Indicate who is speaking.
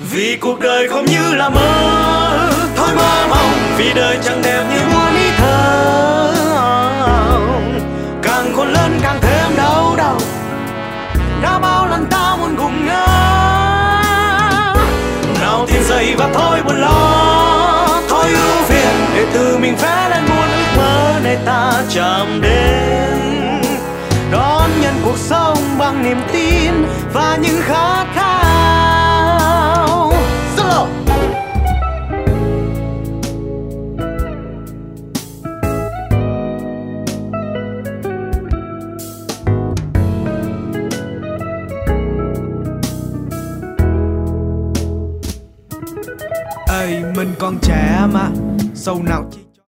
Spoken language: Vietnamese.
Speaker 1: Vì cuộc đời không như là mơ, thôi mơ mộng, vì đời chẳng đẹp như muốn ý thơ. Càng khôn lớn càng thêm đau đầu, đã bao lần ta muốn cùng nhau. Nào tin dậy và thôi buồn lo, thôi ưu phiền, để từ mình vẽ lên muôn ước mơ này ta chạm đến. Đón nhận cuộc sống bằng niềm tin và những khát khao. Solo.
Speaker 2: Ê, mình còn trẻ mà, sâu nào chi